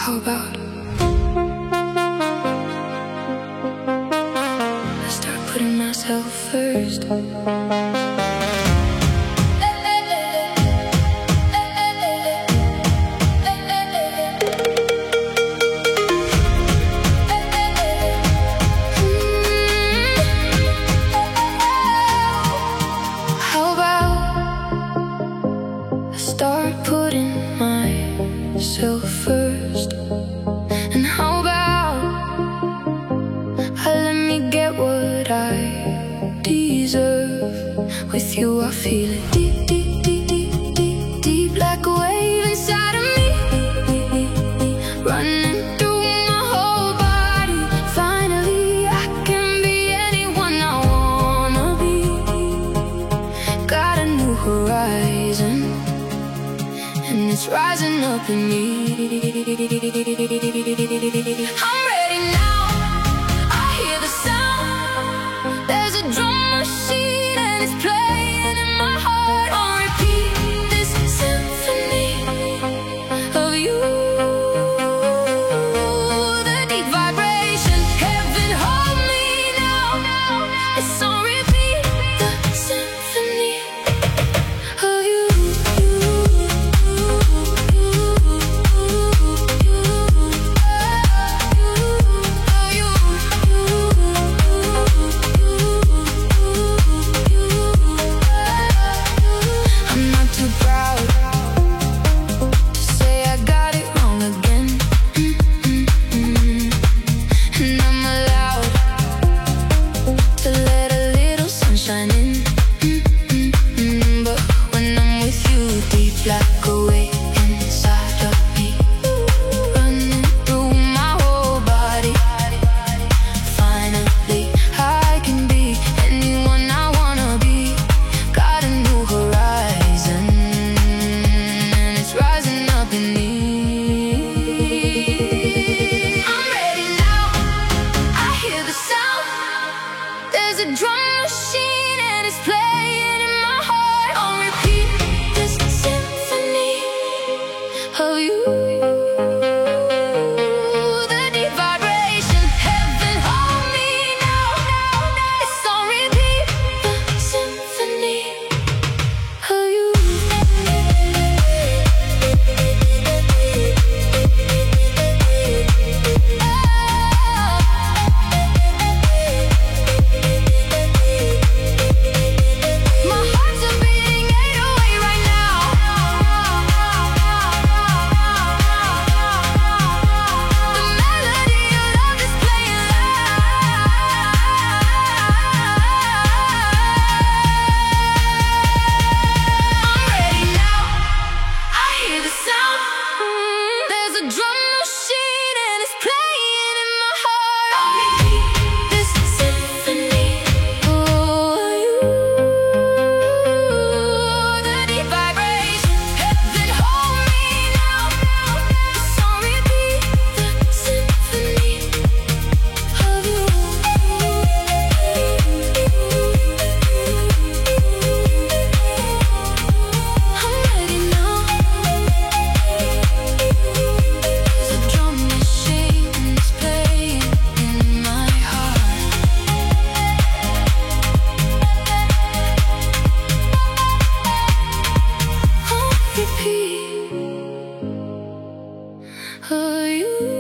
How about I start putting myself first? How about I start putting myself first? And how about I let me get what I deserve? With you I feel it deep, deep, deep, deep, deep, deep, like a wave inside of me, running through my whole body. Finally I can be anyone I wanna be. Got a new horizon, and it's rising up in me. I'm ready now, I hear the sound. There's a drum machine and it's playing in my heart. On repeat, this symphony of you. The deep vibration, heaven hold me now. It's on repeat, the symphony of you. I'm not too proud to say I got it wrong again. And I'm allowed to let a little sunshine in. But when I'm with you, deep like a wave inside of me, running through my whole body. Finally I can be anyone I wanna be. Got a new horizon, and it's rising up in me. I'm ready now, I hear the sound. There's a drum machine and it's playing in my heart. On repeat, this symphony of you. The deep vibration, heaven hold me now. It's on repeat, the symphony of you. My heart's a beating 808 right now. The melody of love is playing loud. I'm ready now, I hear the sound. There's a drum machine and it's playing in my heart. On repeat, this symphony of you. The deep vibration, heaven hold me now. It's on repeat, the symphony of you. I'm ready now. There's a drum machine and it's playing in my heart. On repeat, you.